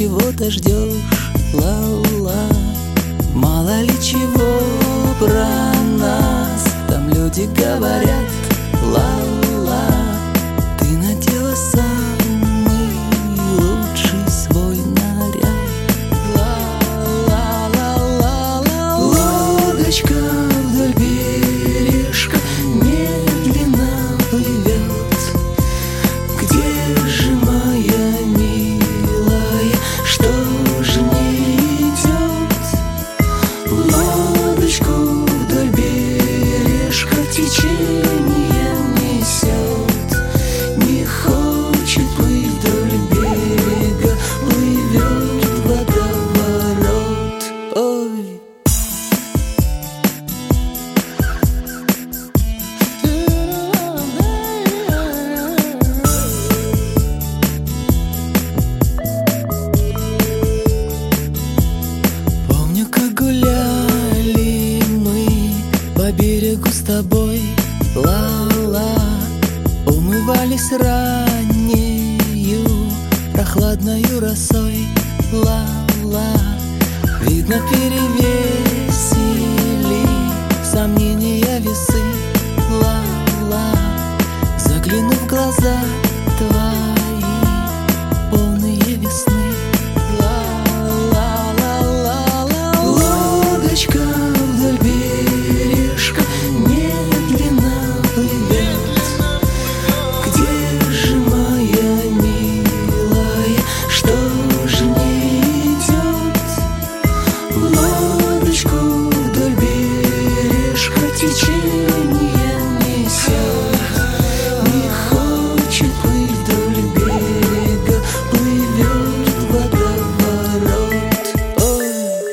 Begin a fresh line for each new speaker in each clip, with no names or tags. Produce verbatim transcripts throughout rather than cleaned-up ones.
чего-то ждешь, ла-ла. Мало ли чего про нас там люди говорят, ла-ла. Ты надела самый лучший свой наряд, ла-ла-ла-ла-ла. Лодочка вдоль бережка медленно плывет. Где же моя милая, что же не идет? Лодочку вдоль бережка течение несет. Не хочет плыть вдоль берега, плывет водоворот. Ой. Помню, как гуляли мы по берегу с тобой, ла-ла. Умывались раннею прохладною росой, ла-ла. Видно, перевесили сомнения весы, ла-ла. Заглянув в глаза твои, полные весны, ла-ла-ла-ла-ла. Лодочка вдоль бережка медленно плывет. Где же моя милая, что же не идет? Лодочку вдоль бережка течение несет. Не хочет плыть вдоль берега, плывет водоворот. Ой.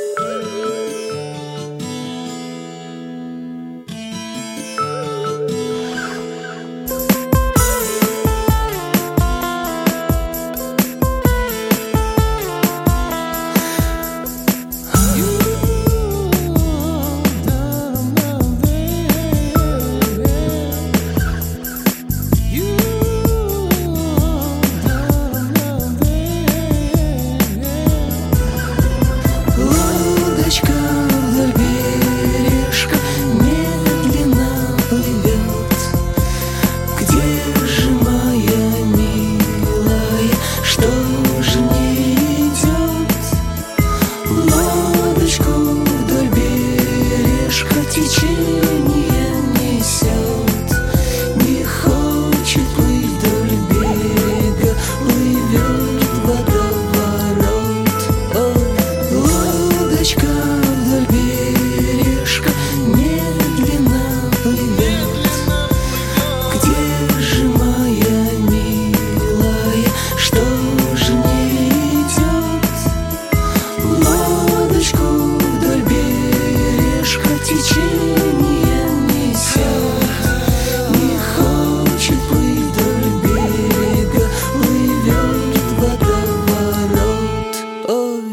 Лодочка вдоль бережка медленно плывет. Где же моя милая, что же не идет? Лодочку вдоль бережка течение несет. Не хочет плыть вдоль берега, плывет водоворот. Ой. Лодочка вдоль бережка медленно плывет. Где же моя милая, что же не идет? Лодочку вдоль бережка течение несет. Не хочет плыть вдоль берега, плывет водоворот. Ой.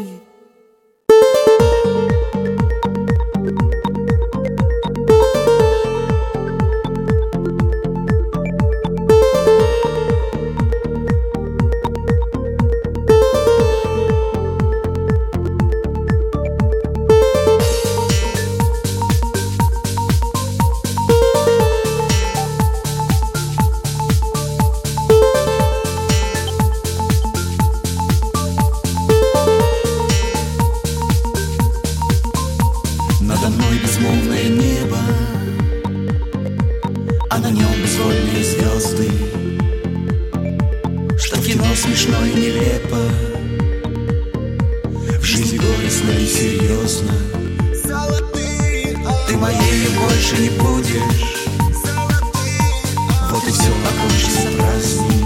Надо мной безмолвное небо, а на нем безвольные звезды. Что в кино смешно и нелепо, в жизни горестно и серьезно. Ты моей больше не будешь, вот и все, окончился праздник.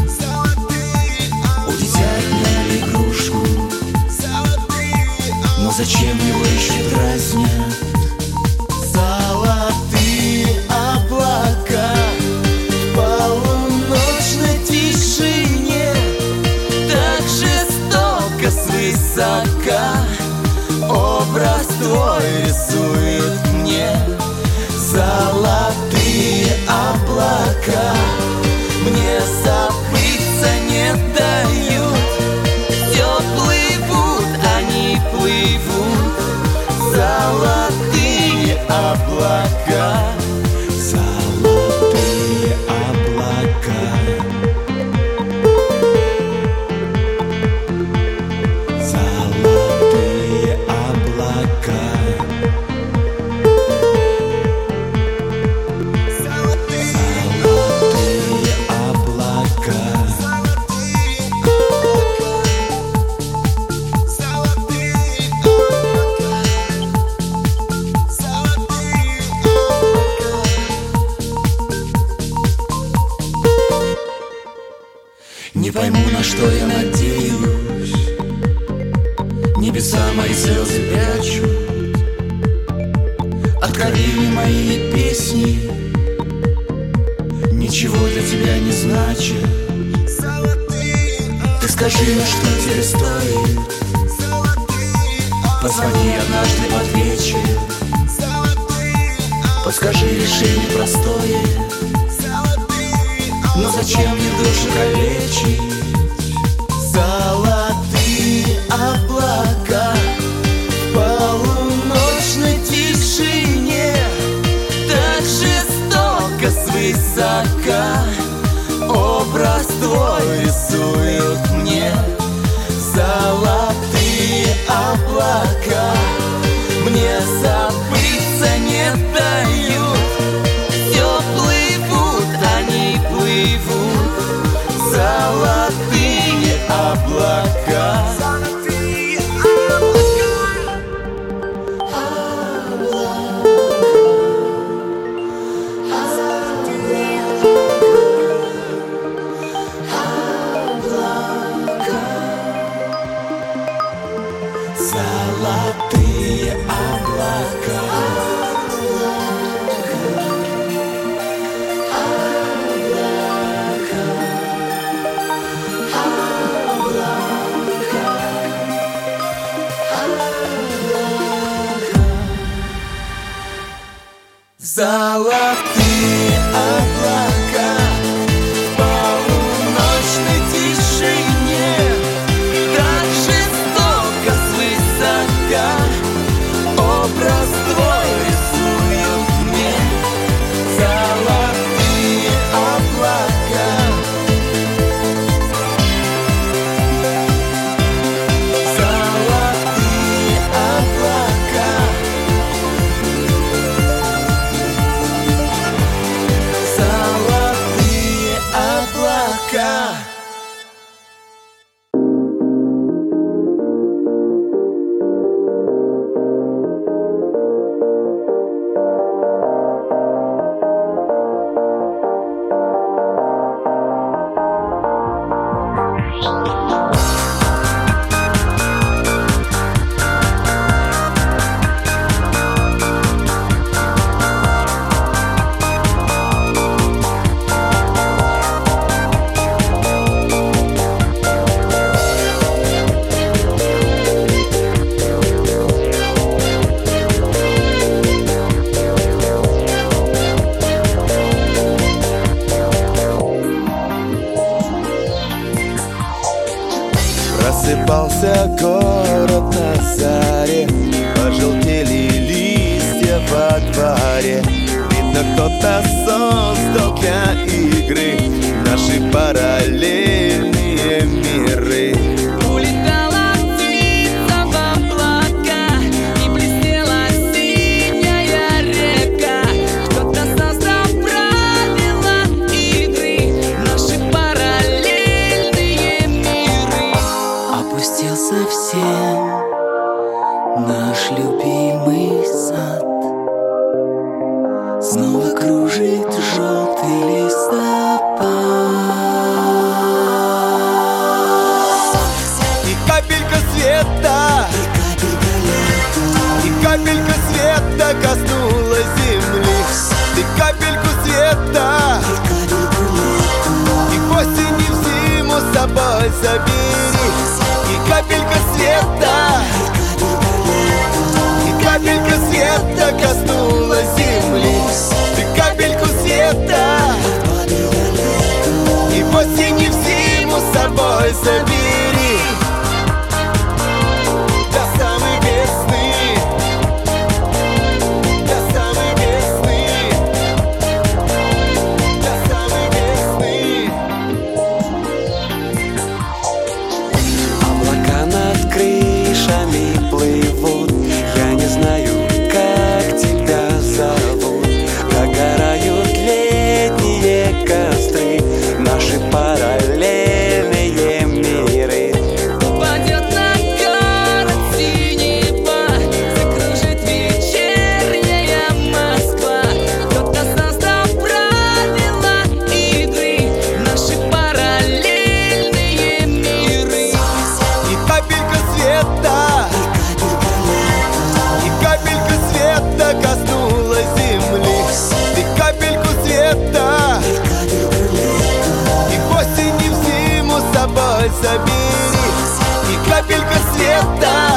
У дитя отняли игрушку, но зачем его еще дразнят? Золотые облака в полуночной тишине, так жестоко свысока образ твой рисует мне. Золотые облака мне забыться не дают, теплые облака, золотые облака, золотые облака, золотые облака. Не пойму, на что я надеюсь, небеса мои слезы прячут, откровения мои песни ничего для тебя не значат. Ты скажи, на что тебе стоит, позвони однажды под вечер, подскажи решение простое. Но зачем мне душу калечить? Золотые облака в полуночной тишине так жестоко свысока образ твой рисуют мне. Золотые облака мне забыться не дают. Все плывут, они плывут, золотые облака. Золотые облака. Золотые облака в полуночной тишине так жестоко свысока образ твой рисуют мне. Золотые облака, золотые облака, золотые облака.
Просыпался город на заре, пожелтели листья во дворе. Видно, кто-то создал для игры наши параллельные миры.
Улетала птица в облака, и блестела синяя река. Кто-то создал правила игры наши параллельные миры. Опустился всем наш любимый сад, снова кружит желтый листопад.
И капелька света, и капелька света коснулась земли. Ты капельку света, и в осень и в зиму с собой забери. И капелька света, и капелька света коснулась земли. Ты капельку света, и в осень и в зиму с собой забери. До самой весны, до самой забери. И капелька света,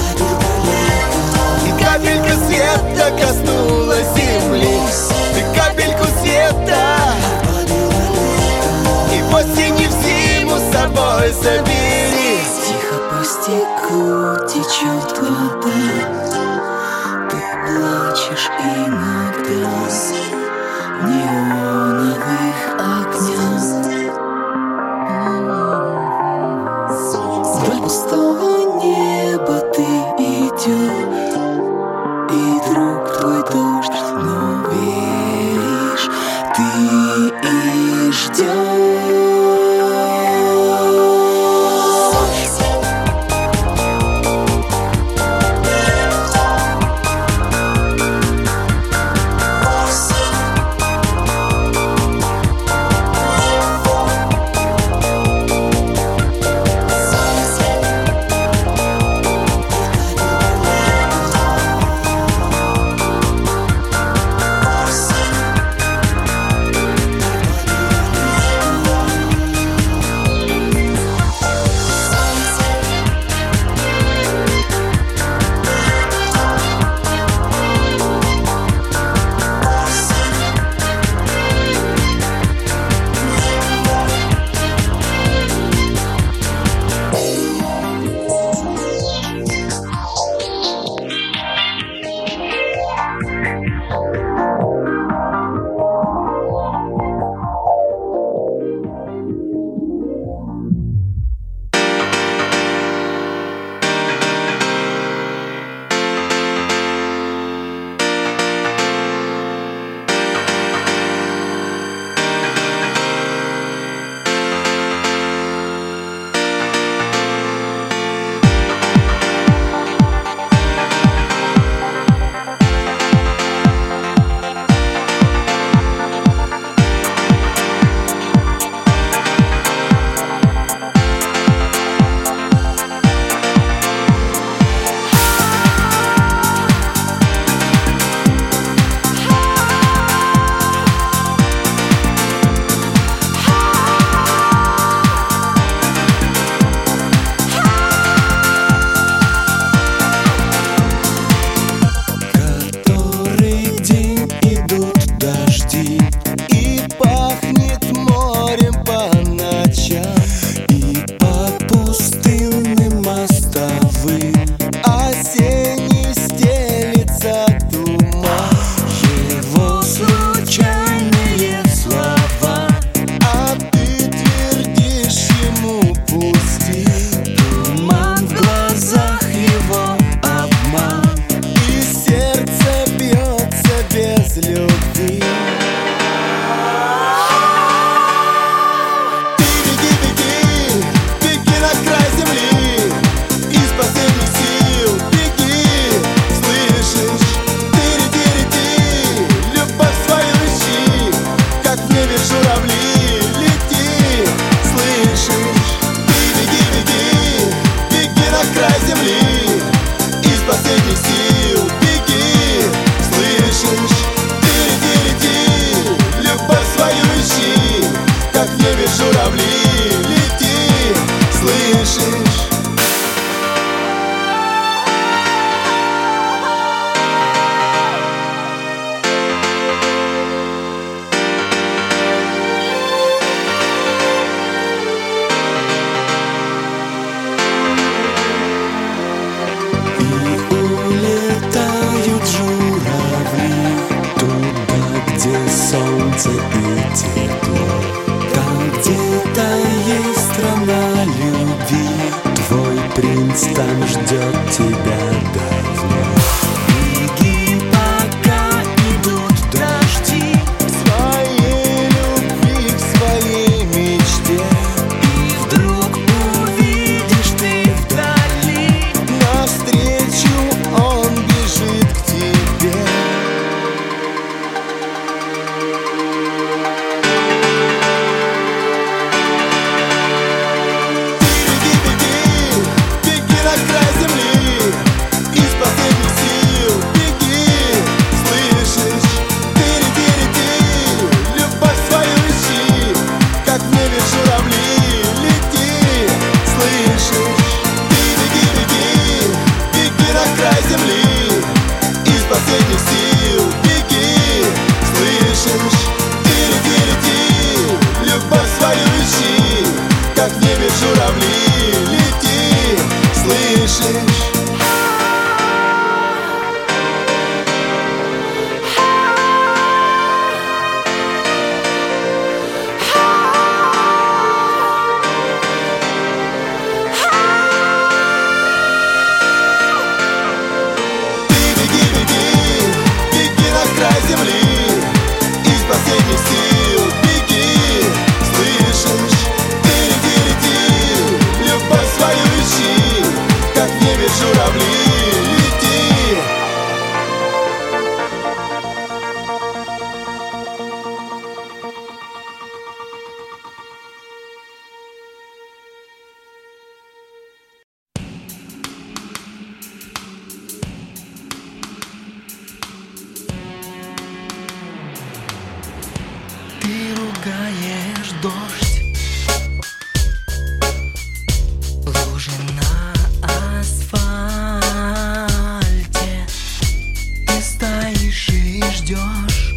и капелька света коснулась земли. Ты капельку света, и в осень и в зиму с собой забери.
Тихо по стеклу течет вода, ты плачешь иногда в неоновых огнях. Вдоль пустого неба ты идешь, и друг твой дождь, но веришь ты и ждешь. солнце и тепло. Там где-то есть страна любви, твой принц там ждет тебя давно. Беги, пока идут дожди,
к своей любви, к своей мечте.
и вдруг увидишь ты вдали,
Навстречу он бежит к тебе.
ждешь,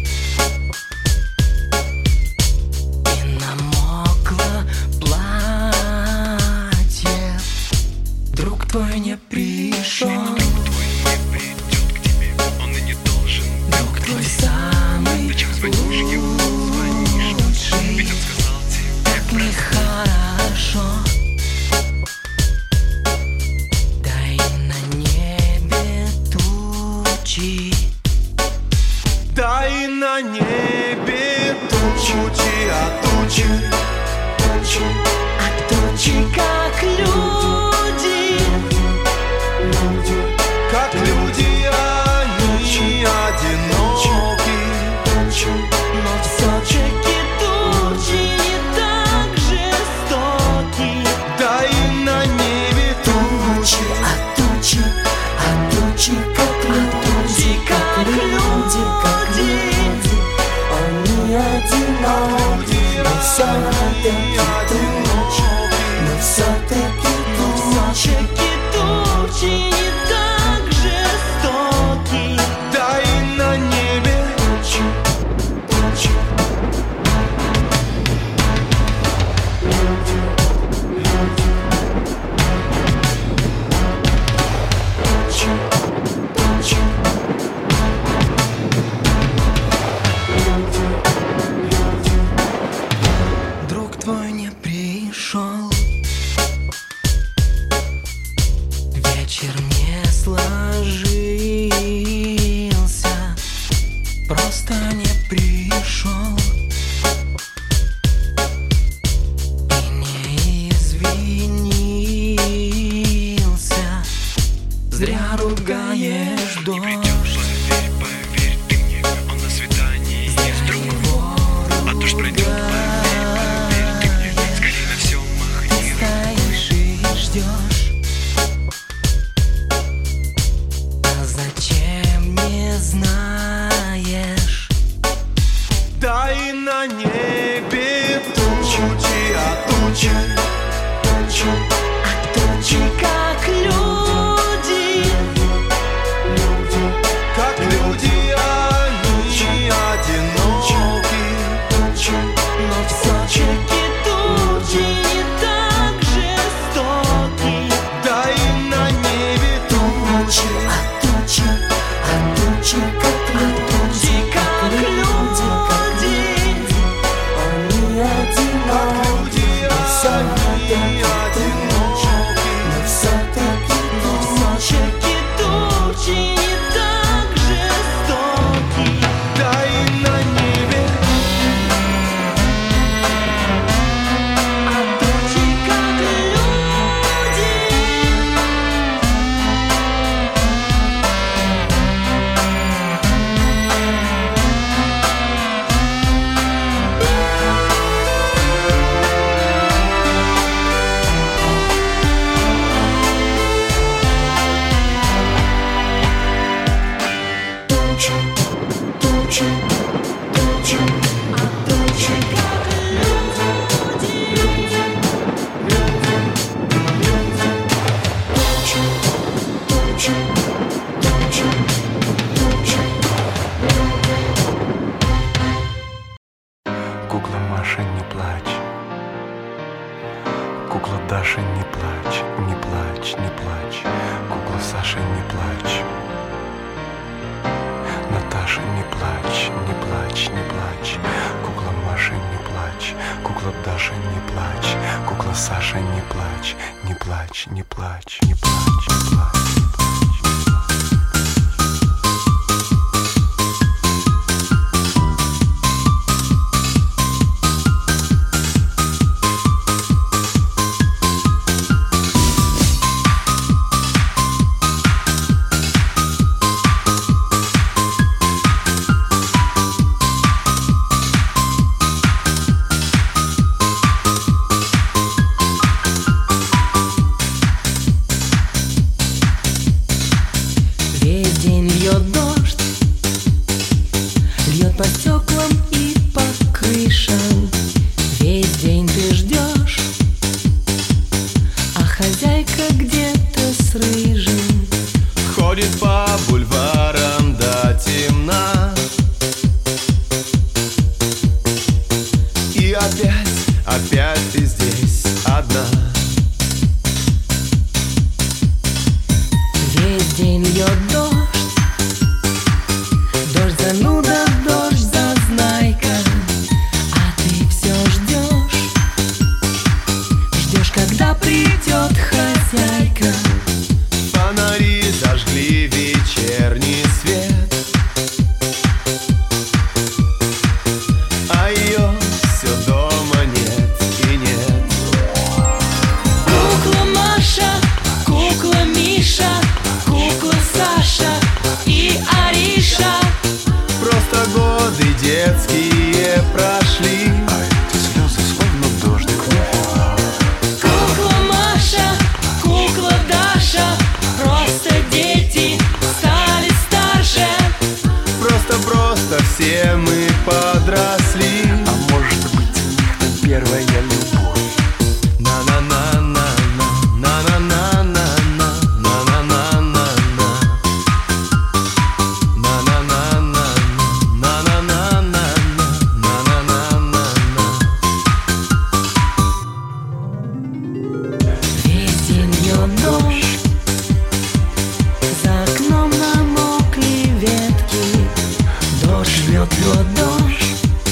и намокло платье. Друг твой не пришел, друг твой самый лучший. Так нехорошо. Дай на небе тучи,
дай на небе тучи, а тучи, тучи,
а тучи как люди,
как люди, они одиноки.
но все-таки тучи не так жестоки.
Дай на небе тучи,
А тучи, а тучи как люди, как люди, как люди. Они одиноки, но все-таки тучи, но все-таки тучи, тучи не так жестоки.
дай на небе тучи, тучи.
Друг твой не пришел, вечер не сложился, просто не пришел и не извинился. Зря ругаешь дождь.
Поверь, ты мне, он на свидании с другом. А дождь пройдет, поверь, поверь, ты мне, скорее на все махни.
Стоишь и ждешь, а зачем не знаешь?
Дай на небе тучи, а тучи, тучи,
А тучи как люди,
как люди, они одиноки.
но все-таки тучи не так жестоки.
Дай на небе тучи,
А тучи, а тучи как люди, как люди, как люди. Они одиноки,
люди,
но все-таки
одиноки.
но все-таки тучи, тучи не так жестоки.
Дай на небе,
А тучи как люди.
тучи, тучи, тучи,
А тучи как люди.
тучи, тучи, тучи, тучи.
Кукла Маша, не плачь. Кукла Даша, не плачь, не плачь, не плачь. Кукла Саша, не плачь. Наташа, не плачь, не плачь, не плачь. Кукла Маша, не плачь. Кукла Даша, не плачь. Кукла Саша, не плачь, не плачь, не плачь, не плачь, не плачь, не плачь.
Ходит по бульварам до темна, Просто годы детские прошли,
а эти слезы словно дождик вновь и вновь.
Кукла Маша, кукла Даша, просто дети стали старше.
просто-просто все мы подросли.
А может быть, у них там первая любовь.
На-на-на-на-на, на-на-на-на-на, на-на-на-на-на, на-на-на-на, на-на-на-на, на-на-на-на.
Весь день льет дождь, за окном намокли ветки. Дождь льет, льет дождь,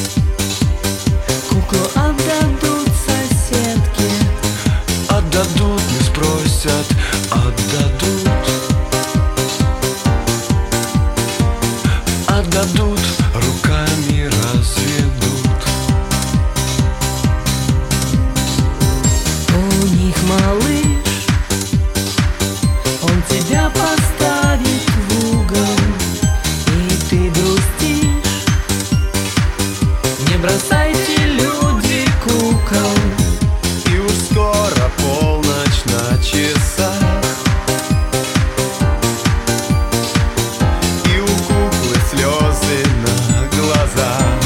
куклу отдадут соседке.
Отдадут, не спросят, отдадут. Отдадут, руками разведут.
У них малыш, он тебя поставит в угол, и ты грустишь. Не бросайте, люди, кукол.
И уж скоро полночь на часах, и у куклы слезы на глазах.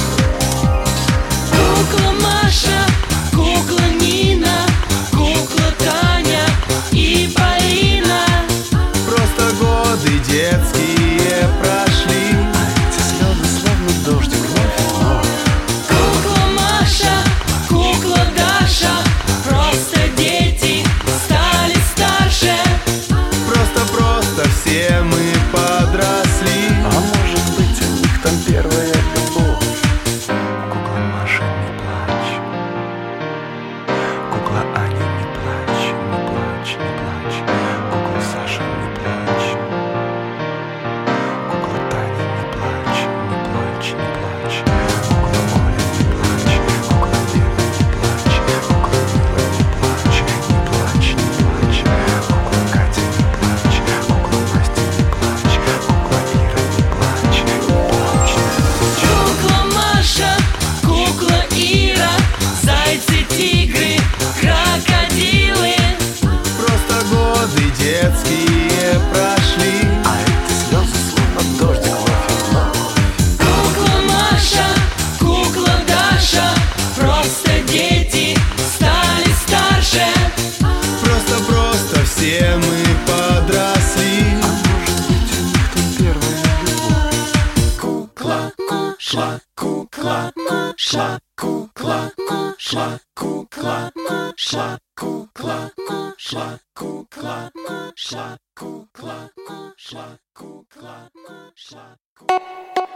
Кукла Маша, кукла Нина, кукла Таня и Полина.
Просто годы детские прошли,
А эти слезы словно дождик вновь и вновь.
Кукла Маша, кукла Даша, просто дети стали старше.
просто-просто все мы подросли.
А может быть, у них там первая любовь. Кукла Маша, не плачь. Кукла Аня, не плачь, не плачь, не плачь. Кукла Саша, не плачь. Кукла Таня, не плачь, не плачь, не плачь. Кукла Оля, не плачь. Кукла Лена, не плачь. Кукла Мила, не плачь, не плачь, не плачь. Кукла Катя, не плачь. Кукла Настя, не плачь. Кукла Ира, не плачь, не плачь, не плачь.
Кукла Маша, кукла Ира, зайцы, тигры, крокодилы.
Просто годы детские прошли,
А эти слезы словно дождик вновь и вновь.
Кукла Маша, кукла Даша, просто дети стали старше.
просто-просто все мы подросли.
А может быть, у них там первая любовь.
Кукла, кукла, кукла, кукла, кукла, кукла, кукла, кукла, кукла, кукла, кукла, кукла, кукла, кукла, кукла, кукла.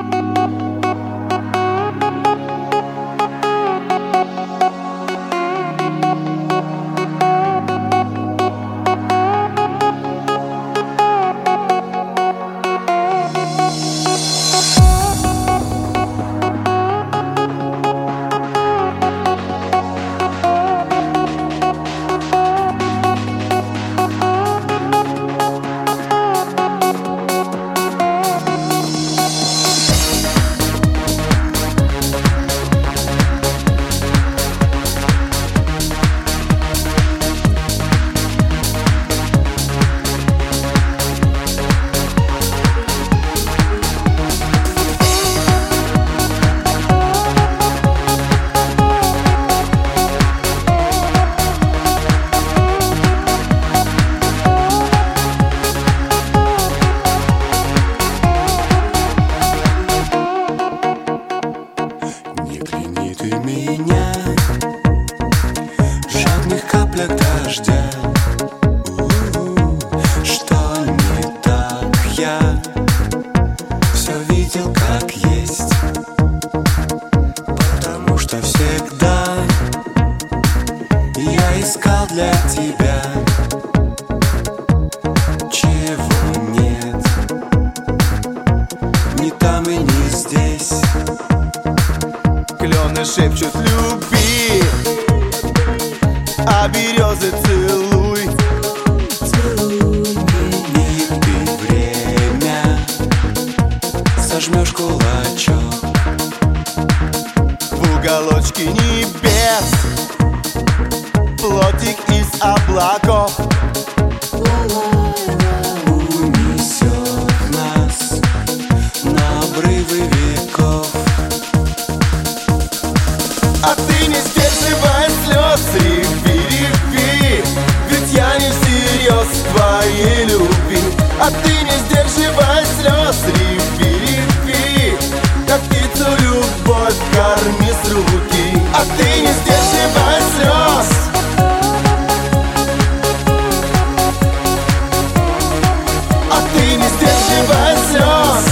Не клини ты меня в жадных каплях дождя. У-у-у, что не так, я все видел как есть, потому что всегда я искал для тебя, чего нет, ни там и не здесь.
Клены шепчут люби, а березы целуй.
И ты время сожмешь кулачок. облачок.
В уголочке небес плотик из облаков
Унесет нас на обрывы веков.
А ты не сдерживай слез, реви, реви, ведь я не всерьез твоей любви. А ты не сдерживай слез, реви, реви, как птицу любовь корми с руки. А ты не сдерживай слез. А ты не сдерживай слез.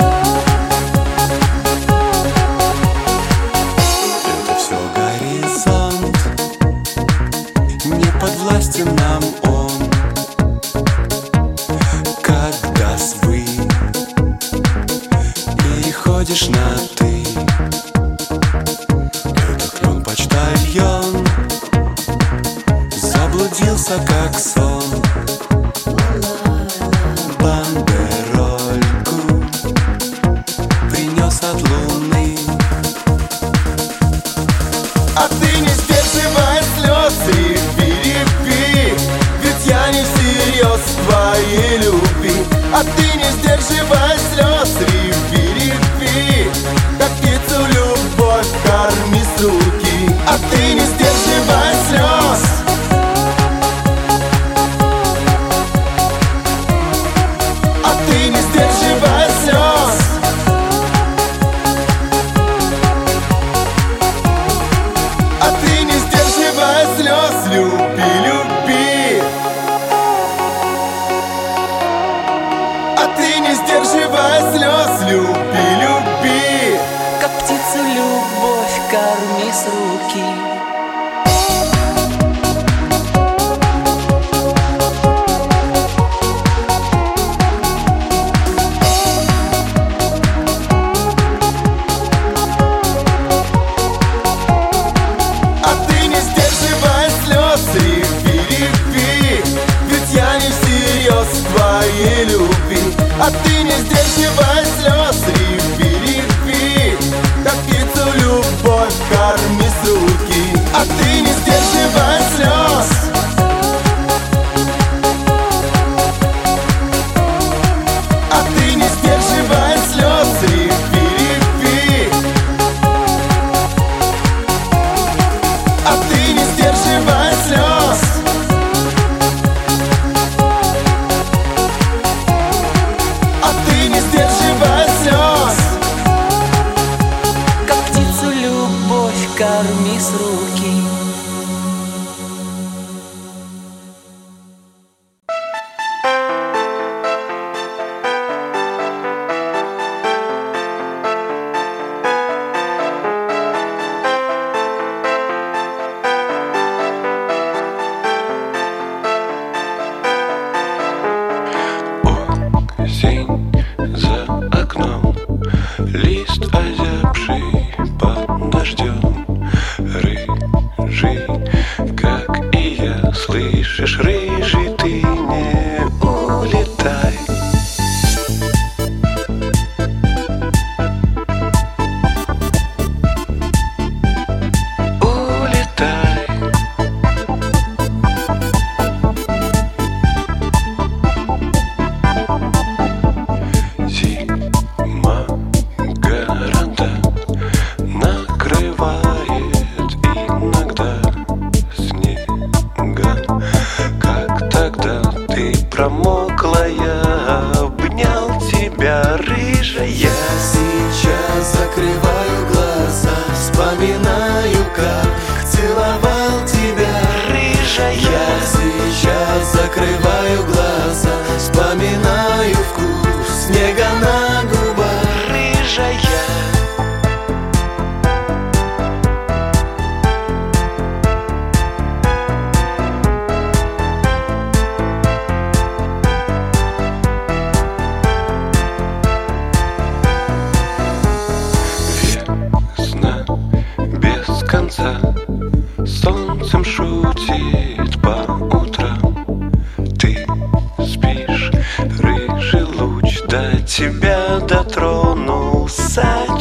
Это все горизонт, не подвластен нам он. Когда свы переходишь на ты, это клен-почтальон заблудился как сон. Бандерольку принес от луны.
А ты не сдерживай слез, реви, реви, ведь я не всерьез твоей любви. А ты не сдерживай слез, реви, реви, как птицу любовь корми с руки. А ты не сдерживай слез. А ты не сдерживай слез. А ты не сдерживай слез, люби, люби. А ты не сдерживай слез, люби, люби.
Как птицу любовь корми с руки.
А ты не сдерживай слез, реви, реви, ведь я не всерьез твоей любви. А ты не сдерживай слез, реви, реви, как птицу любовь корми с руки. А ты не сдерживай слез. А ты не сдерживай слез, реви, реви. А ты не сдерживай слез. А ты не сдерживай слез.
Как птицу любовь корми с руки.
Осень за окном, лист озябший под дождем. Рыжий, как и я, слышишь, рыжий, ты не улетай. Улетай. Зима гаранта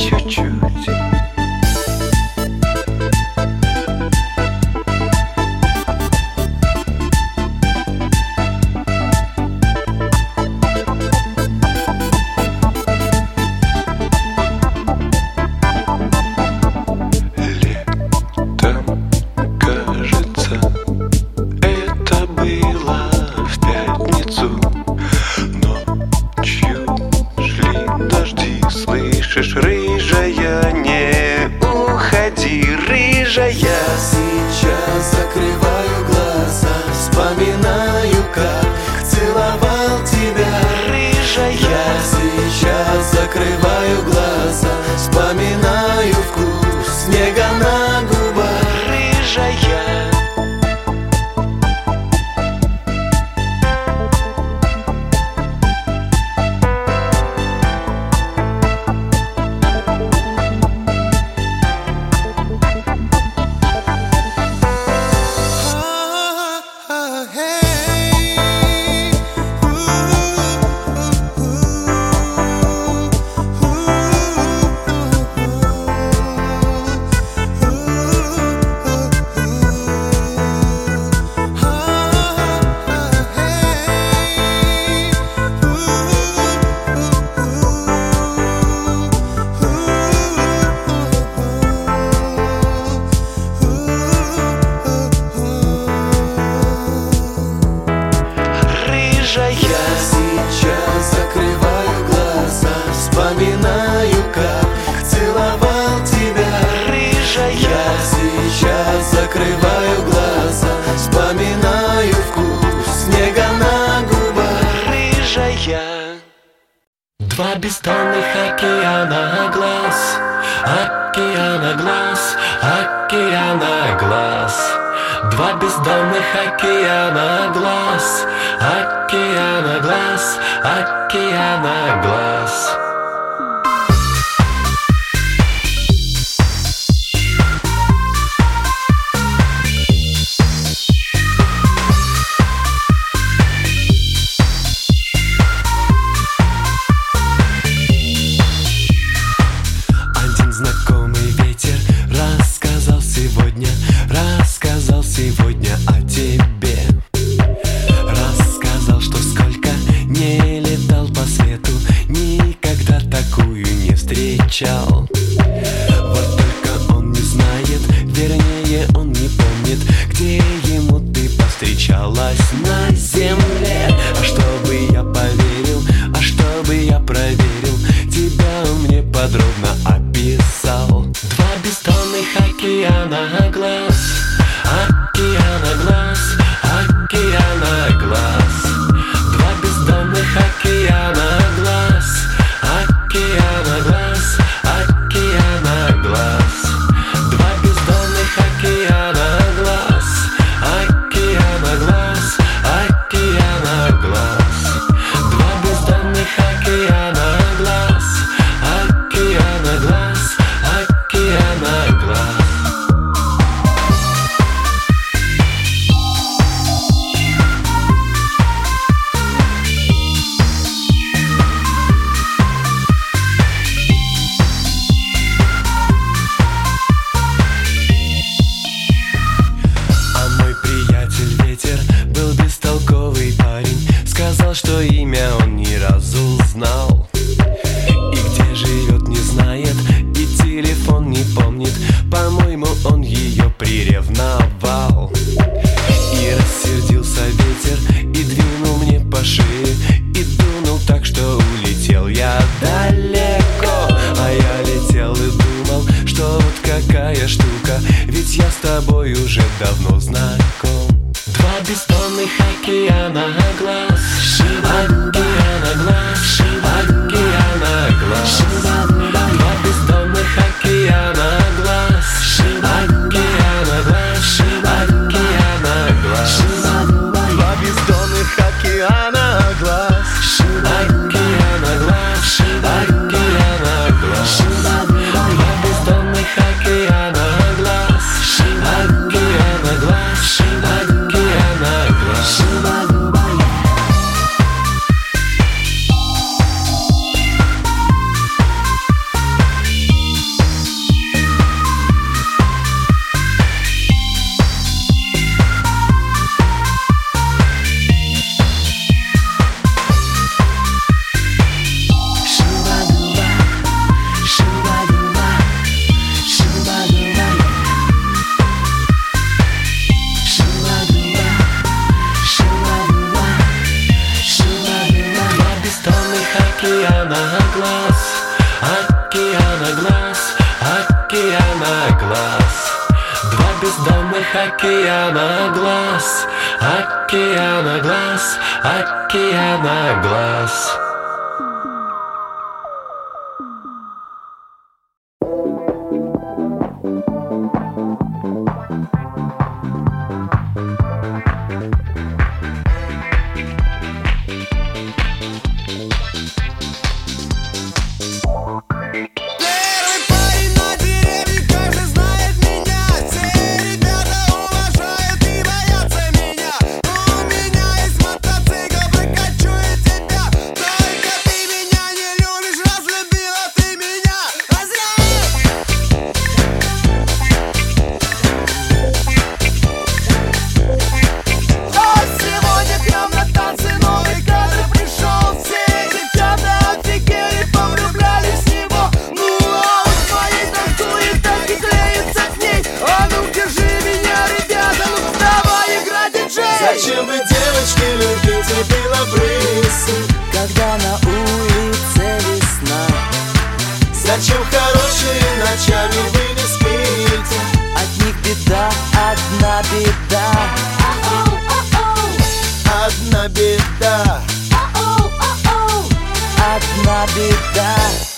чуть-чуть. Летом, кажется, это было в пятницу. Ночью шли дожди, слышишь, рыжая, не уходи, рыжая.
Сейчас закрываю глаза, вспоминаю, как целовал тебя.
Рыжая,
Я сейчас закрываю глаза, вспоминаю вкус снега на губах.
рыжая.
Я сейчас закрываю глаза, вспоминаю, как целовал тебя.
Рыжая,
Я сейчас закрываю глаза, вспоминаю вкус снега на губах.
рыжая.
Два бездонных океана глаз, океана глаз, океана глаз. Два бездонных океана глаз, океана глаз, океана глаз. Один знакомый ветер рассказал сегодня, рассказал сегодня о тебе. Рассказал, что сколько не летал по свету, никогда такую не встречал. Вот только он не знает, вернее он не помнит, где ему ты повстречалась на земле. А чтобы я поверил, а чтобы я проверил, тебя он мне подробно описал. Два бездонных океана глаз, океана глаз, океана глаз. Два бездонных океана глаз, океана глаз, океана глаз. Два бездонных океана глаз, океана глаз, океана глаз. Два бездонных океана глаз, океана глаз, океана глаз. А мой приятель ветер был бестолковый парень, сказал, что имя он ни разу знал. И где живет не знает, и телефон не помнит. По-моему, он ее приревновал. И рассердился ветер, и двинул мне по шее, и дунул так, что улетел я далеко. А я летел и думал, что вот какая штука, ведь я с тобой уже давно знаком. Два бездонных океана глаз, океана глаз, океана глаз. Два бездонных океана глаз, океана глаз, океана глаз.
Два бездонных океана глаз,
Океана глаз, океана глаз. Два бездонных океана глаз, океана глаз, океана глаз. Два бездонных океана глаз, океана глаз, океана глаз.
Зачем вы, девочки, любите белобрысы,
когда на улице весна?
зачем хорошие ночами вы не спите?
От них беда, одна беда.
Одна беда,
Одна беда.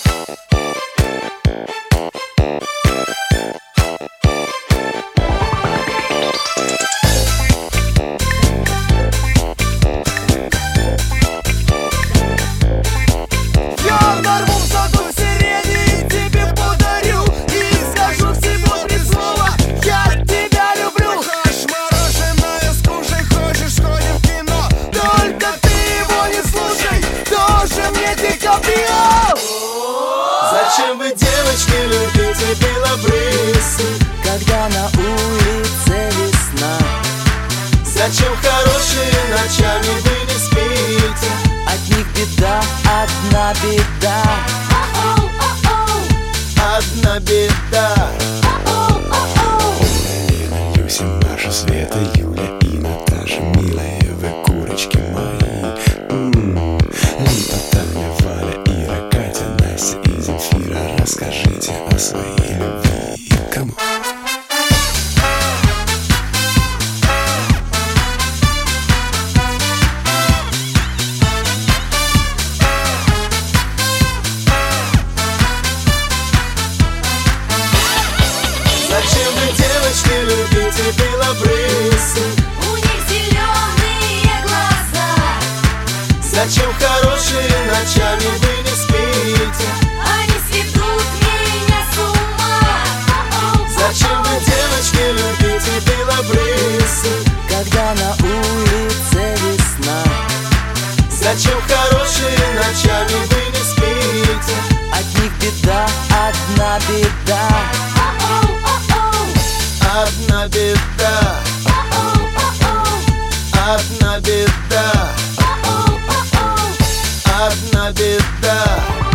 зачем вы, девочки, любите белобрысы,
когда на улице весна?
зачем хорошие ночами вы не спите?
От них беда, одна беда.
Одна беда.
Лена, Люся, Маша, Света, Юля и Наташа, милые вы курочки мои. М-м-м. Липа, Таня, Валя, Ира, Катя, Настя и Земфира, расскажите о своей любви. Кому?
Зачем вы, девочки, любите белобрысы?
У них зеленые глаза.
Зачем хорошие ночами вы не спите?
Они сведут меня с ума.
Зачем вы, девочки, любите белобрысы?
Когда на улице весна?
Зачем хорошие ночами вы не спите?
От них беда, одна беда.
Одна беда. Одна беда. Одна беда.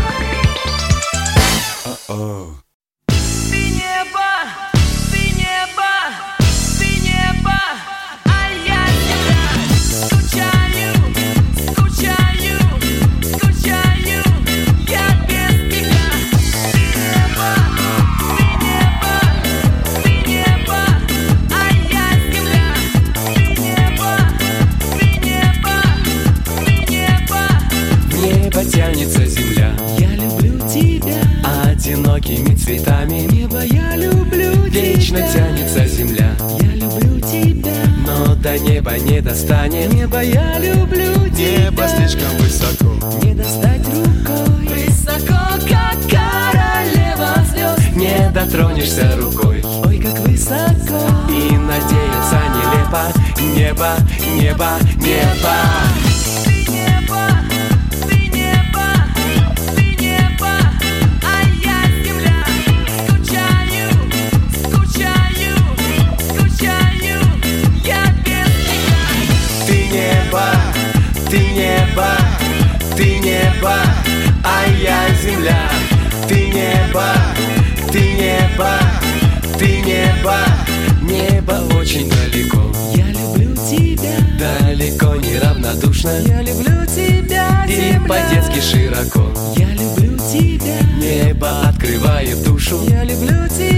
О-о.
Ты небо, ты небо, ты небо, а я тебя. Скучаю, скучаю, скучаю, я без тебя. Ты небо, ты небо, ты небо, а я земля. Ты небо, ты небо, ты небо.
В небо тянется земля,
Я люблю тебя.
одинокими цветами.
Небо, я люблю
Вечно
тебя.
тянется земля,
Я люблю тебя.
но до неба не достанет.
Небо, я люблю тебя.
Небо слишком высоко.
Не достать рукой. Высоко, как королева звезд.
Не дотронешься рукой,
Ой, как высоко.
и надеяться нелепо. Небо, небо, небо.
Ты небо, ты небо, ты небо, а я земля. Скучаю, скучаю, скучаю, я без тебя.
Ты небо, ты небо, ты небо, а я земля. Ты небо, ты небо, ты небо. Небо очень далеко,
Я люблю тебя.
далеко неравнодушно
Я люблю тебя,
и
земля.
по-детски широко.
Я люблю тебя.
Небо открывает душу,
Я люблю тебя.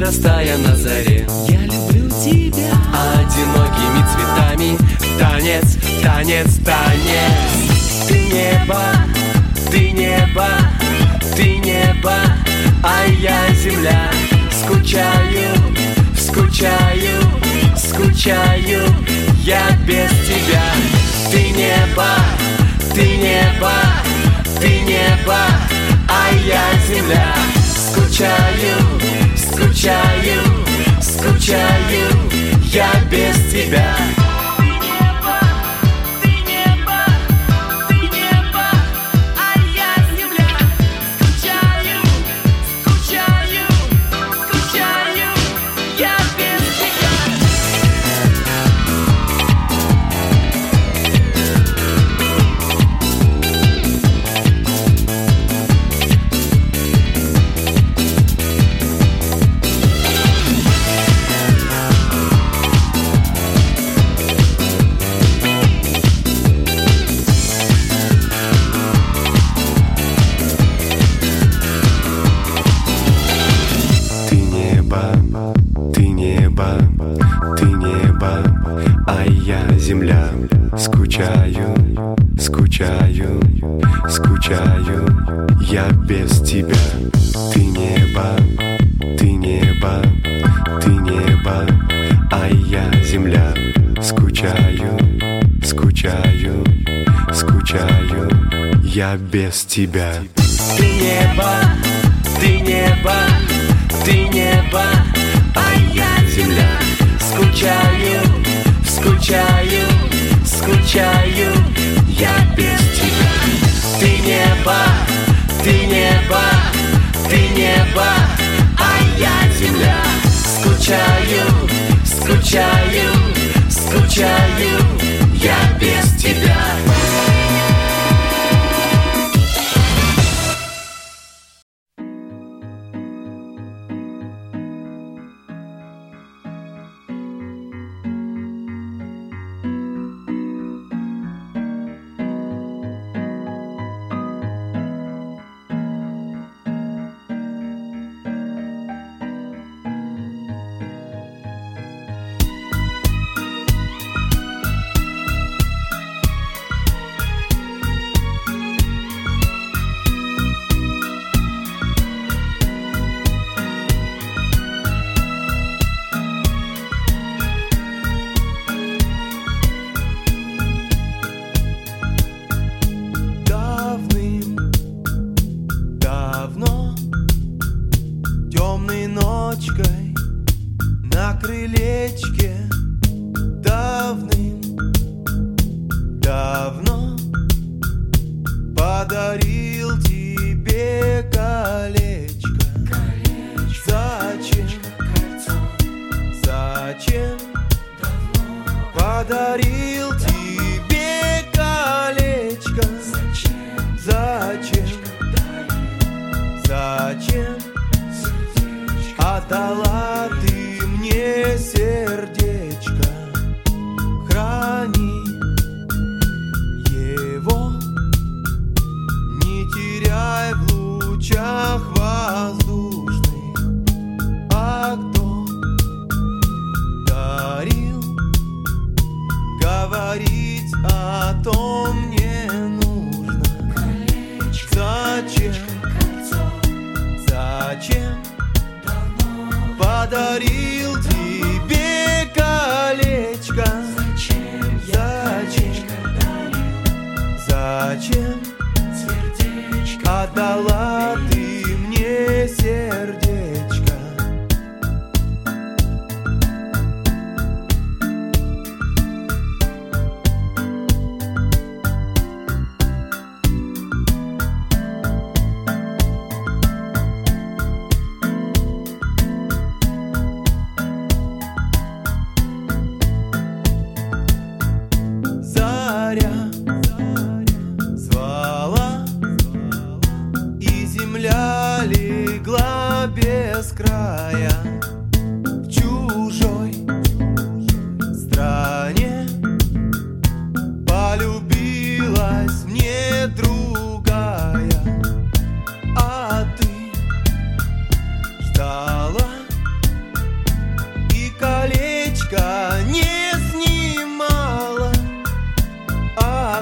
вырастая на заре. Я люблю тебя. Одинокими цветами танец, танец, танец. Ты небо, ты небо, ты небо, а я земля. Скучаю, скучаю, скучаю я без тебя. Ты небо, ты небо, ты небо, а я земля. Скучаю, скучаю, скучаю я без тебя. Земля, скучаю, скучаю, скучаю я без тебя. Ты небо, ты небо, ты небо, а я земля. Скучаю, скучаю, скучаю я без тебя. Ты небо, ты небо, ты небо, а я земля. Скучаю, скучаю, скучаю я без тебя. Ты небо, ты небо, ты небо, а я земля. Скучаю, скучаю, скучаю я без тебя.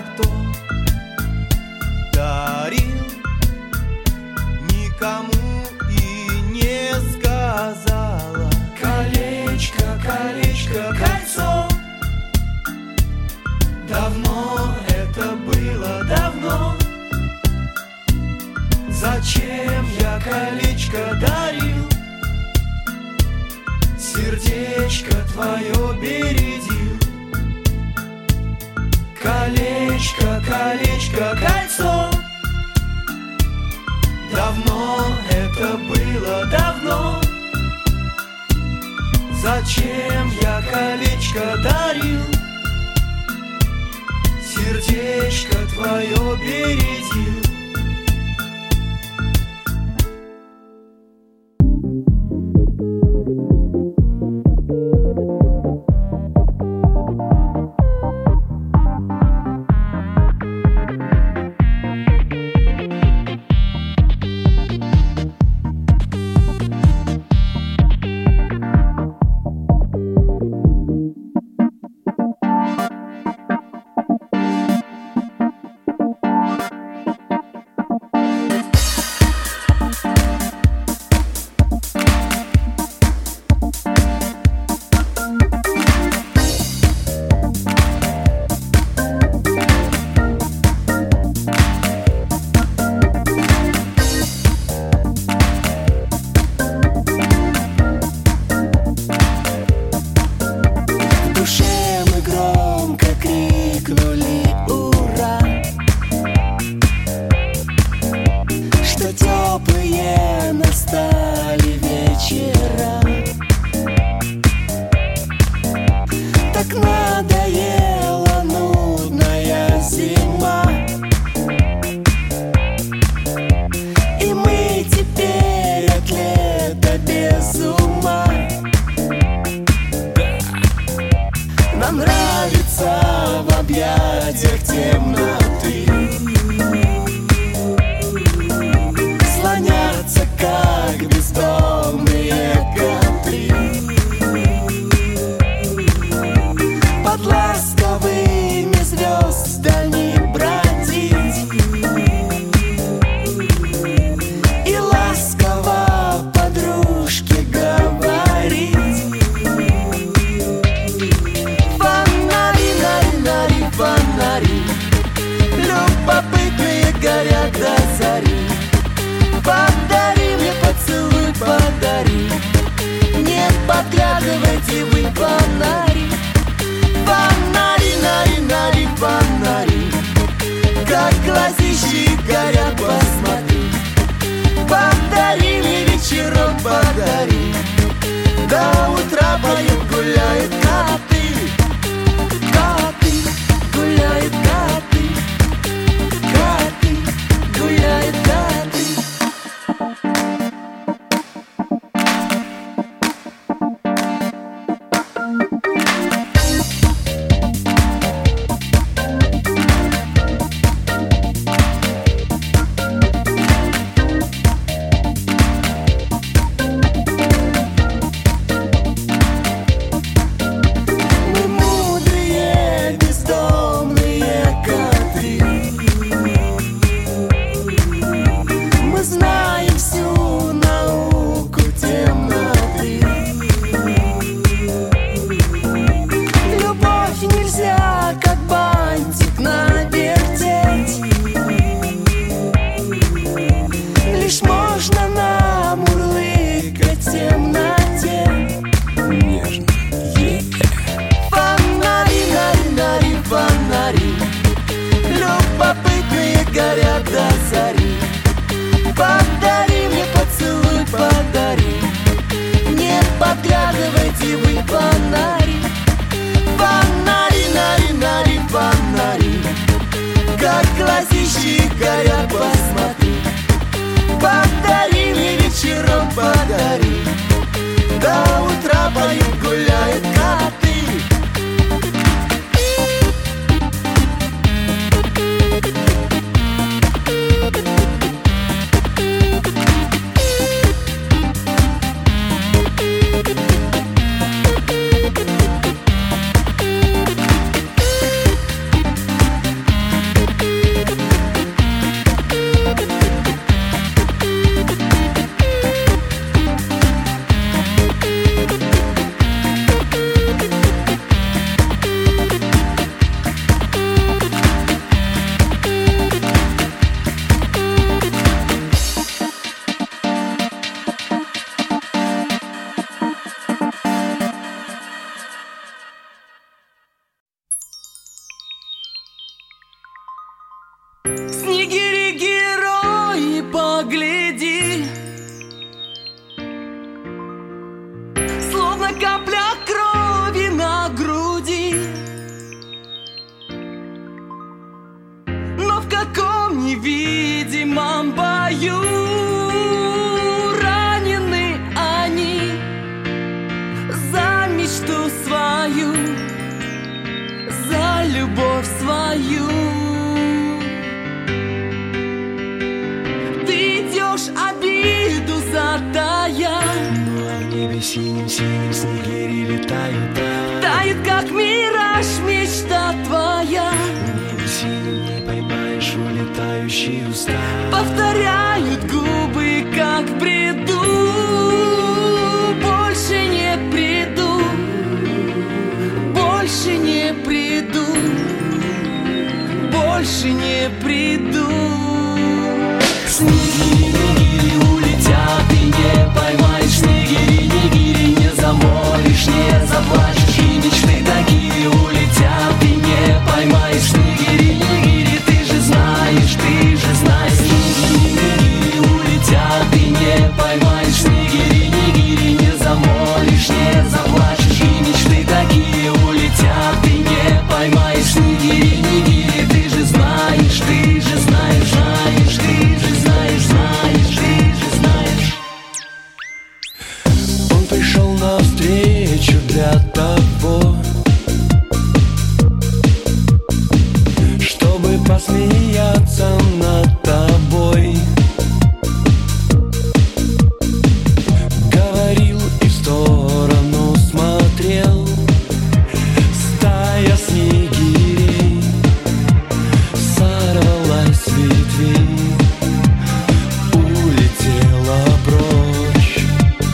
никто дарил, никому и не сказала.
Колечко, колечко, кольцо. Давно это было, давно. Зачем я колечко дарил? Сердечко твое бередил. Колечко, колечко, кольцо. Давно это было, давно. Зачем я колечко дарил? Сердечко твое бередил.
Снегири, герои, погляди, словно капля крови на груди. Но в каком невидимом бою ранены они за мечту свою, за любовь свою. Ты идешь обиду затая,
ну а в небе синим-синим снегири летают, да.
тает, как мираж, мечта твоя.
В небе синим не поймаешь улетающие уста.
Повторяют губы, как в бреду. Больше не приду, больше не приду, больше не приду.
Снегири, нигири улетят, ты не поймаешь. Снегири, нигири не замолишь, не заплачешь. И мечты такие улетят, ты не поймаешь. Снегири, нигири, ты же знаешь, ты же знаешь. Снегири, нигири улетят, ты не поймаешь. Снегири, нигири не замолишь, не заплачешь. И мечты такие улетят, ты не поймаешь. Снегири, нигири, ты же знаешь, ты же знаешь, знаешь, ты же знаешь, знаешь, ты же знаешь. Он пришел навстречу для того, чтобы посмеяться над тобой. Говорил и в сторону смотрел. Стая снегирей сорвалась с ветвей, улетела прочь.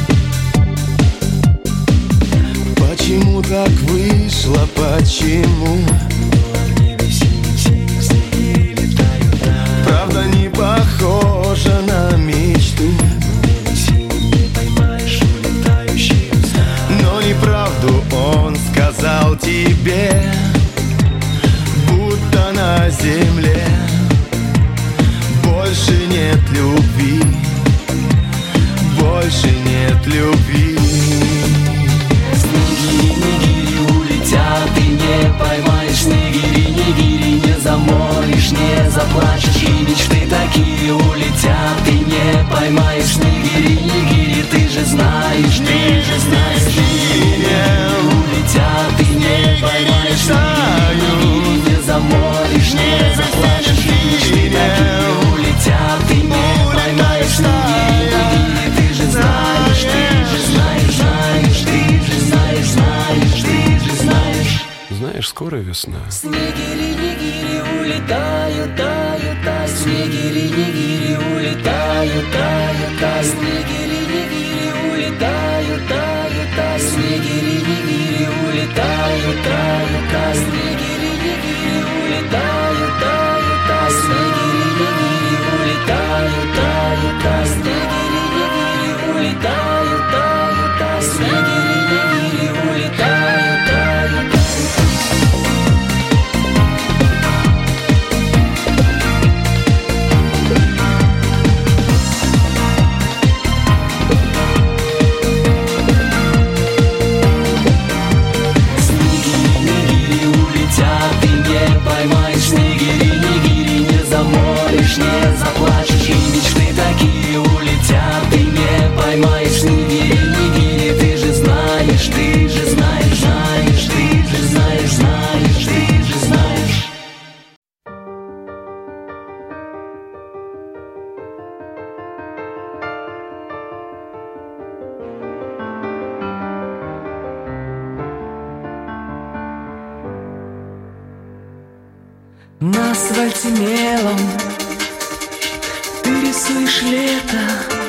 Почему так вышло, почему?
В небе синим-синим снегири летают, да.
Правда не похожа на мечту,
В небе синим не поймаешь улетающие уста.
но неправду он сказал тебе, будто на земле больше нет любви, больше нет любви.
Снегири, нигири улетят, ты не поймаешь. Снегири, нигири не замолишь, не заплачешь. И мечты такие улетят, ты не поймаешь. Снегири, нигири, ты же знаешь, ты же знаешь. Снегири улетят, ты не поймаешь. Снегири, нигири не замолишь, не заплачешь. И мечты такие улетят, ты не поймаешь. Снегири, нигири, ты же знаешь, ты же знаешь, знаешь, ты же знаешь, знаешь, ты же знаешь.
Знаешь, скоро весна.
Снегири, нигири улетают, тают, тают. Снегири, нигири улетают, тают, тают. Снегири, нигири улетают, тают, тают. Снегири, нигири улетают, тают, тают. Снегири, нигири улетают, тают, тают. Снегири, нигири улетают, тают, тают. Снегири, нигири улетают, тают, тают. Снегири, нигири улетают, тают, тают.
Снегири, нигири улетят, ты не поймаешь. Снегири, нигири не замолишь, не заплачешь. И мечты такие улетят, ты не поймаешь. Снегири, нигири, ты же знаешь, ты же знаешь, знаешь, ты же знаешь, знаешь, ты же знаешь.
На асфальте мелом ты рисуешь лето,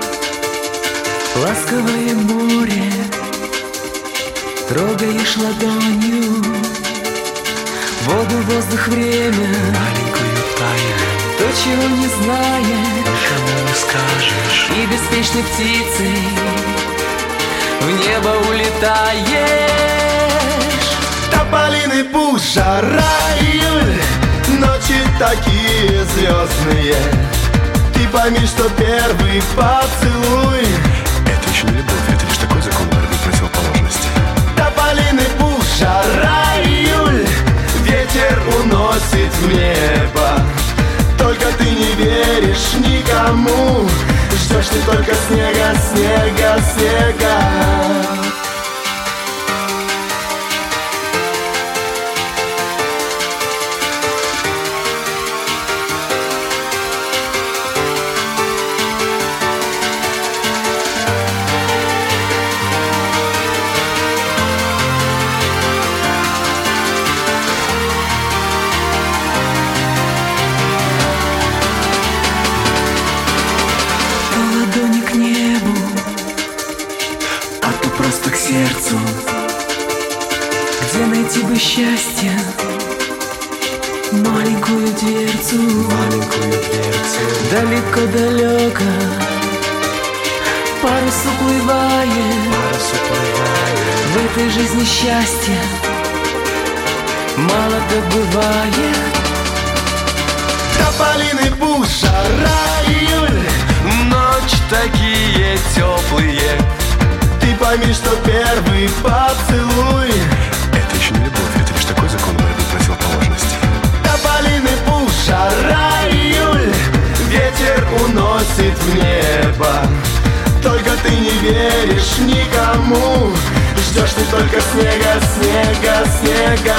ласковое море, трогаешь ладонью воду, воздух, время,
Маленькую тайну
то, чего не знаешь,
никому не скажешь.
и беспечной птицей в небо улетаешь.
Тополиный пух, жара, июль, ночи такие звездные. Ты пойми, что первый поцелуй
— это еще не любовь, это лишь такой закон борьбы противоположностей.
тополиный пух, жара, июль, ветер уносит в небо. Только ты не веришь никому, ждешь ты только снега, снега, снега.
Где найти бы счастье? Маленькую дверцу,
маленькую дверцу,
далеко-далеко парус уплывает,
парус уплывает.
В этой жизни счастье мало добывает.
Тополиный пух, жара, июль,
ночь такие теплые.
ты пойми, что первый поцелуй
— это еще не любовь, это лишь такой закон борьбы противоположностей.
тополиный пух, жара, июль, ветер уносит в небо. Только ты не веришь никому, ждешь ты только снега, снега, снега.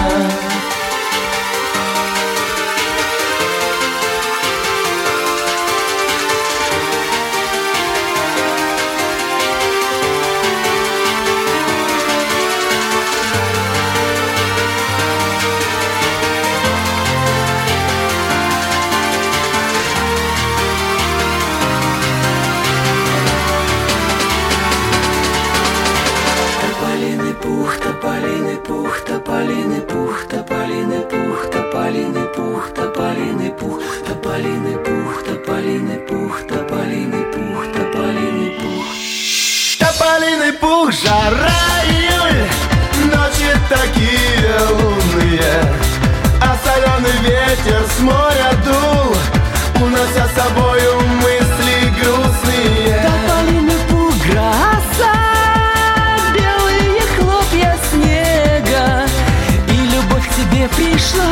Тополиный пух, тополиный пух, тополиный пух, тополиный пух, тополиный пух, тополиный пух, тополиный пух, тополиный пух, тополиный пух, тополиный пух.
Тополиный пух, жара, июль, ночи такие лунные, а соленый ветер с моря дул, унося с собою мысли грустные.
Тополиный пух, гроза, белые хлопья снега, и любовь к тебе пришла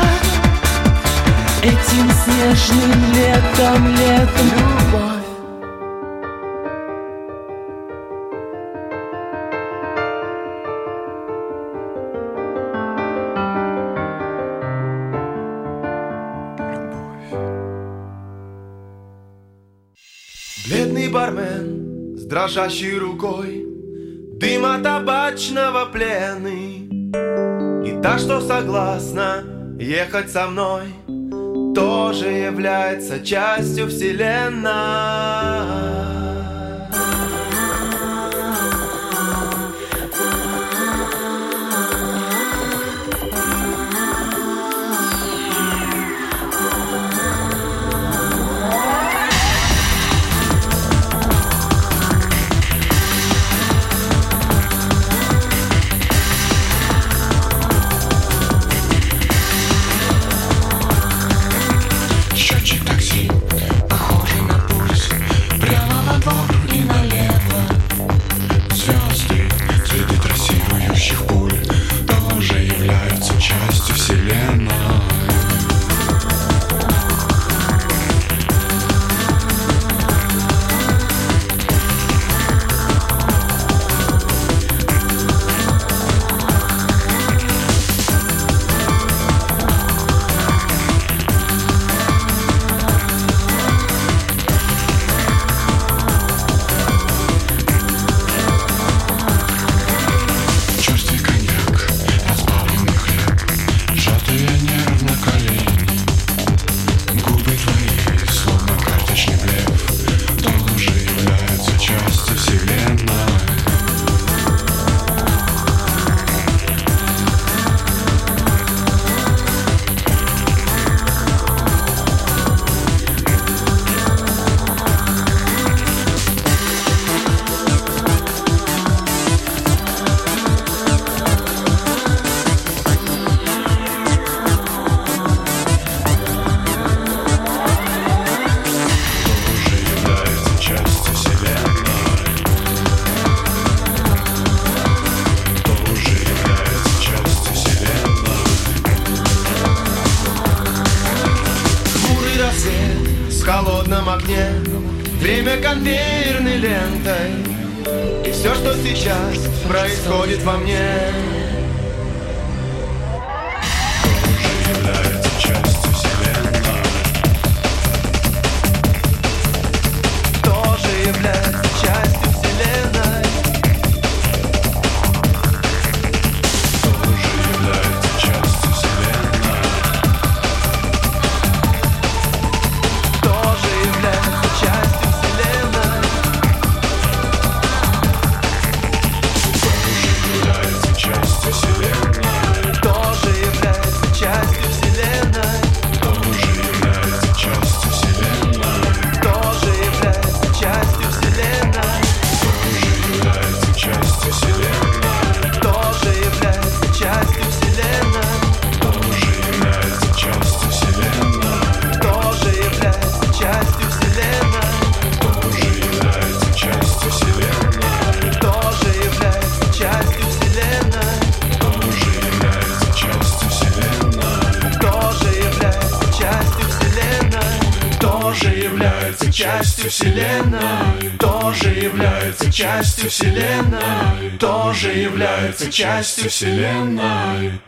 этим снежным летом, летом. Любовь.
Бледный бармен с дрожащей рукой, дыма табачного пленный, и та, что согласна ехать со мной, тоже является частью вселенной.
Счетчик такси, похожий на пульс, прямо во двор и налево. Звезды, цветы трассирующих пуль, тоже являются частью вселенной.
холодном огне, время конвейерной лентой, и все, что сейчас происходит во мне,
является частью вселенной.
тоже является частью вселенной.
Тоже является частью вселенной.
Тоже является частью вселенной.
Является частью вселенной.
Тоже является частью вселенной.
Тоже является частью вселенной.
Тоже является частью вселенной.
Тоже является частью вселенной.
Тоже является частью вселенной.
Тоже является частью вселенной.
Тоже является частью вселенной.
Тоже является частью вселенной.
Тоже является частью вселенной.
Тоже является частью вселенной.
Тоже является частью вселенной.
Тоже является частью вселенной.
Тоже является частью вселенной.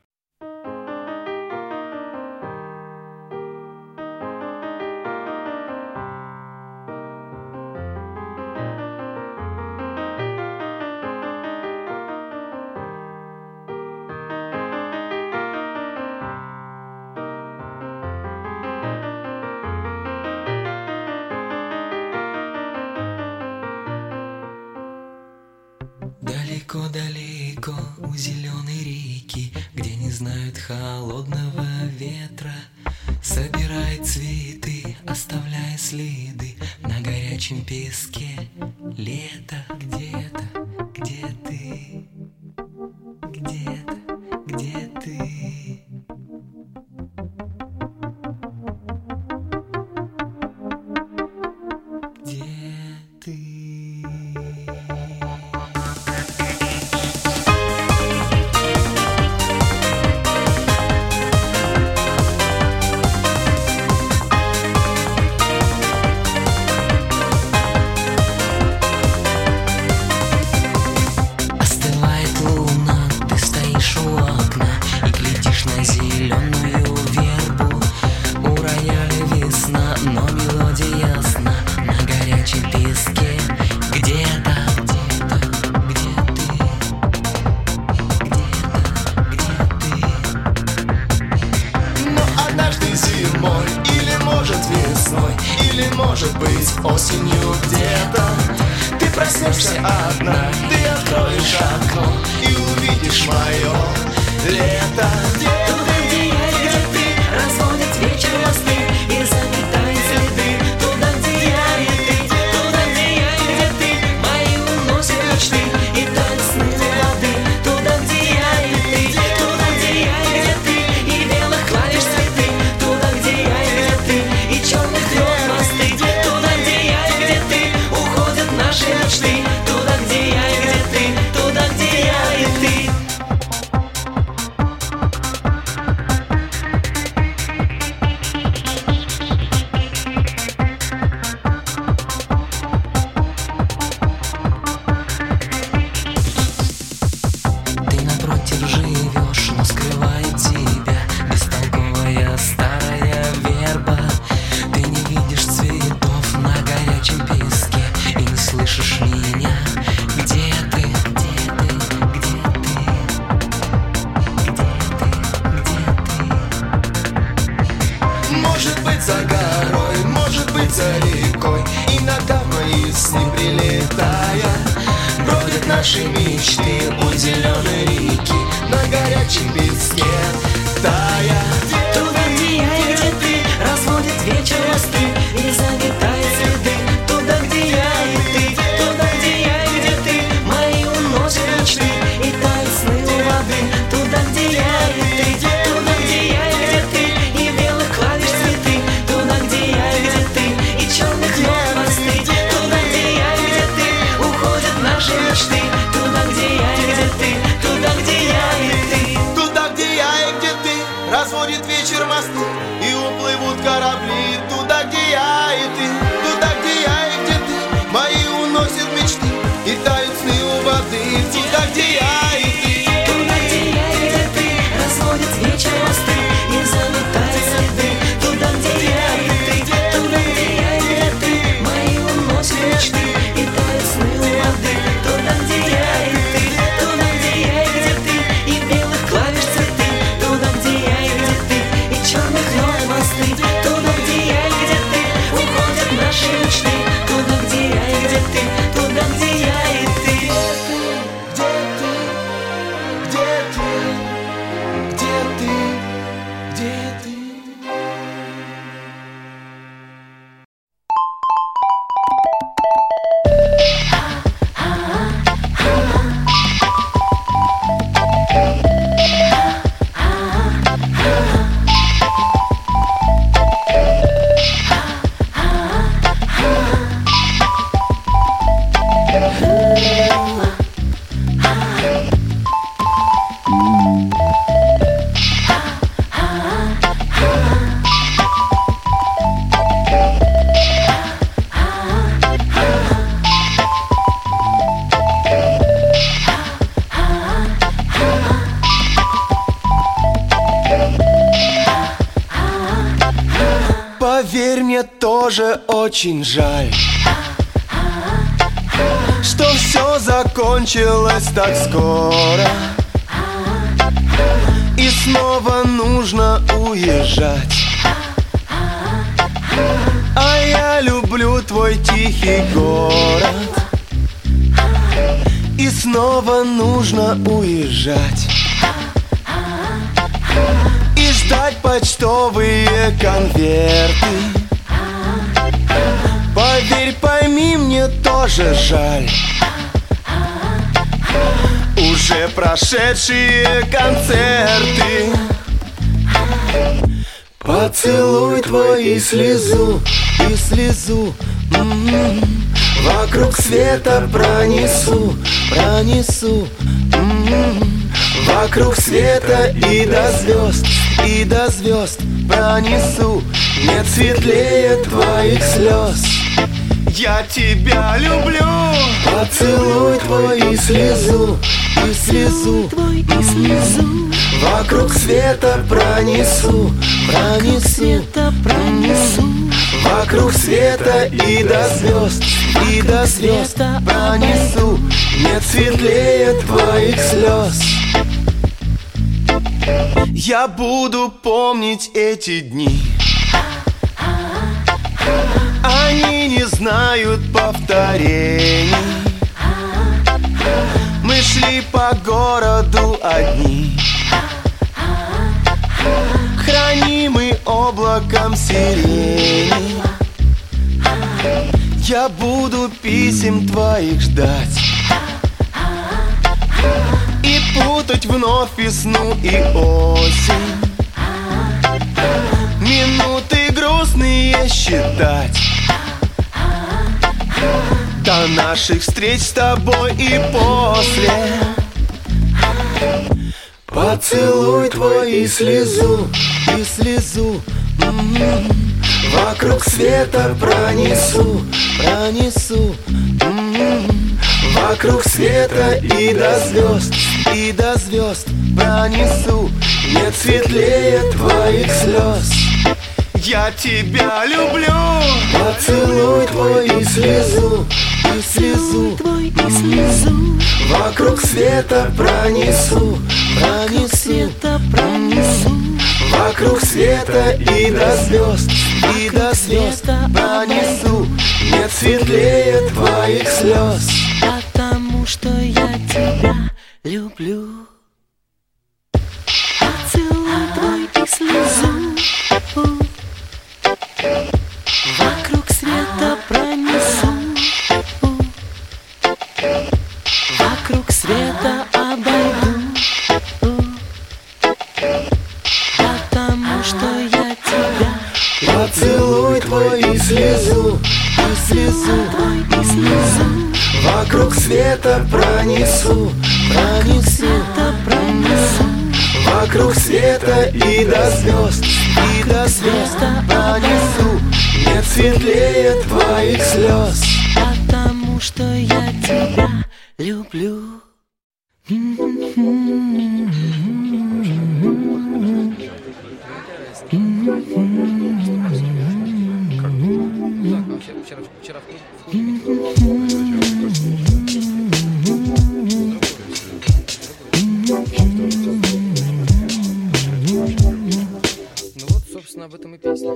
Далеко-далеко у зеленой реки, где не знают холодного ветра, собирает цветы, оставляя следы на горячем песке. Лето где-то, где ты? Где-то, где ты? Где ты?
Может быть, осенью где-то ты проснешься одна, ты откроешь окно и увидишь мое лето. Где ты, где ты,
Разводит вечер мосты и заметает следы. Туда, где я и ты, туда, где я и где ты. Мои уносят мечты и тают сны воды. Туда, где я и ты, туда, где я и где ты. И белых клавиш цветы. Туда, где я и где ты. И черных крёв мосты. Туда, где я и где ты. Уходят наши мечты. Туда, где я и где ты. Туда, где я и ты. Ты напротив живешь, но скрывает тебя бестолковая старая верба. Ты не видишь цветов на горячем песке и не слышишь меня. Где ты? Где ты? Где ты? Где ты? Где ты?
может быть за горой, может быть за рекой. Иногда в мои сны прилетая, бродят наши мечты у зеленой реки на горячем песке тая.
Туда, где я и где ты, разводит вечер мосты и заметает следы. Туда, где я и ты, туда, где я и где ты. Мои уносят мечты и тают сны у воды. Туда, где я и ты, туда, где я и где ты. И белых клавиш цветы. Туда, где я и где ты. И черных лет мосты. Туда, где я и где ты. Уходят наши мечты. Туда, где я и где ты. Туда, где я и ты.
Туда, где я и где ты, разводит ветер. поверь, мне тоже очень жаль, что все закончилось так скоро, и снова нужно уезжать. А я люблю твой тихий город, и снова нужно уезжать и ждать почтовые конверты. Поверь, пойми, мне тоже жаль уже прошедшие концерты. Поцелуй твой и слезу, и слезу, м-м-м. Вокруг света пронесу, пронесу, м-м-м. Вокруг света и до звезд, и до звезд пронесу. Нет светлее твоих слез. Я тебя люблю. Поцелуй твой и слезу, и слезу, м-м. Вокруг света пронесу, пронесу, пронесу. Вокруг света и до звезд, и до звезд пронесу. Нет светлее твоих слез. Я буду помнить эти дни, они не знают повторений. Мы шли по городу одни, хранимый облаком сирени. Я буду писем твоих ждать и путать вновь весну и осень, минуты грустные считать до наших встреч с тобой и после. Поцелуй твой и слезу, и слезу, м-м-м. Вокруг света пронесу, пронесу, м-м-м. Вокруг света и до звезд, и до звезд пронесу. Нет светлее твоих слез. Я тебя люблю. Поцелуй твой и слезу, и слезу, м-м. Вокруг света пронесу, пронесу, пронесу. Вокруг света и до звезд, и до звезд пронесу. Нет светлее твоих слез.
Потому что я тебя люблю. Поцелуй твой и слезу, вокруг света пронесу, вокруг света обойду. Потому что я тебя
поцелуй твой и слезу, и слезу, м-м. Вокруг света пронесу, пронесу, пронесу. Вокруг света и до звезд, и до звезд пронесу. Нет светлее твоих слез.
Потому что я тебя люблю.
Ну вот, собственно, об этом и песня.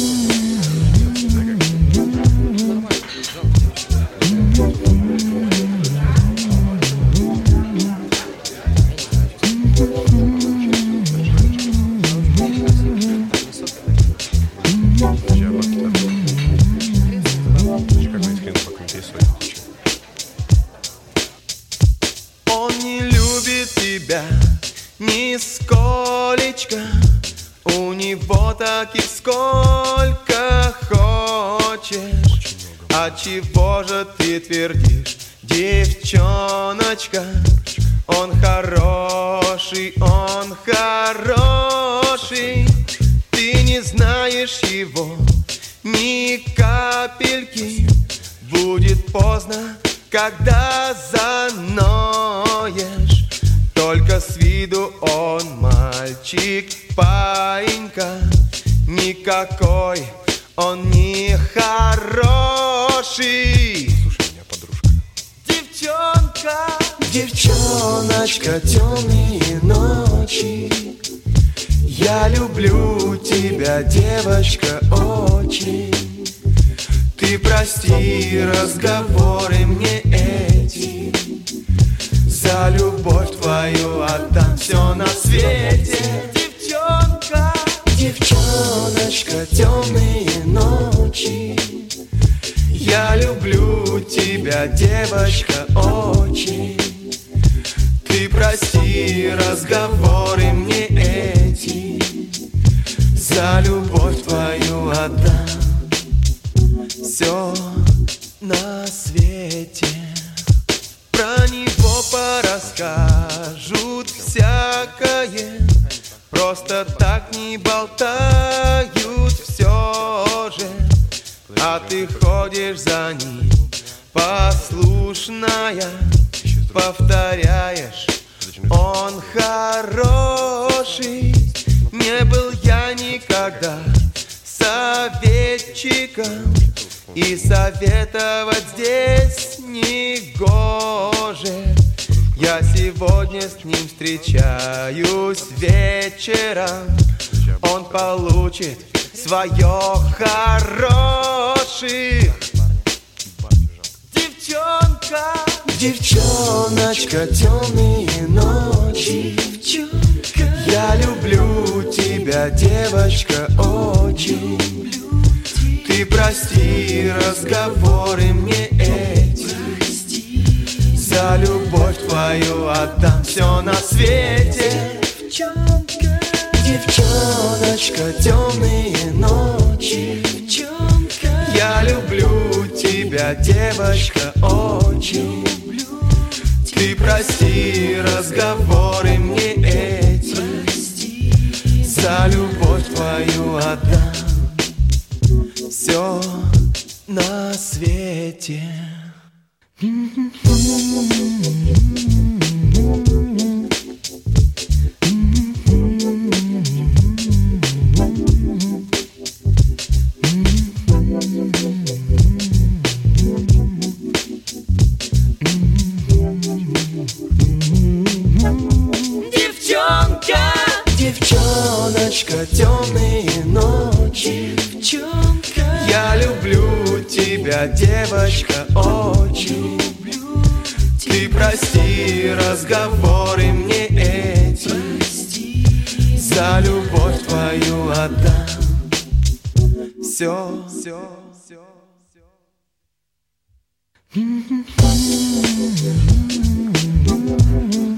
Он не любит тебя нисколечко. У него так и сколько хочешь. А чего же ты твердишь, девчоночка? Он хороший, он хороший. Ты не знаешь его ни капельки. Будет поздно, когда заноешь. Только с виду он мальчик, паинька. Никакой он не хороший.
Слушай меня, подружка.
Девчонка,
Девчоночка, темные ночи. Я люблю тебя, девочка, очень. Ты прости разговоры мне эти. За любовь твою отдам все на свете.
девчонка,
Девчоночка, темные ночи. Я люблю тебя, девочка, очень. Ты прости разговоры мне эти. За любовь твою отдам
все на свете. Про него порасскажут всякое, просто так не болтают все же. А ты ходишь за ним, послушная, повторяешь, он хороший. Не был я никогда советчиком, и советовать здесь не гоже. Я сегодня с ним встречаюсь вечером, он получит свое хороших. Девчонка,
Девчоночка, темные ночи. Я люблю тебя, девочка, очень. Ты прости разговоры мне эти. За любовь твою отдам все на свете. Девчоночка, темные ночи. Я люблю тебя, девочка, очень. Ты прости разговоры мне эти. За любовь твою отдам все на свете. Девчоночка, темные ночи. Я люблю тебя, девочка, очень. Ты прости разговоры мне эти. За любовь твою отдам все, все, все, все.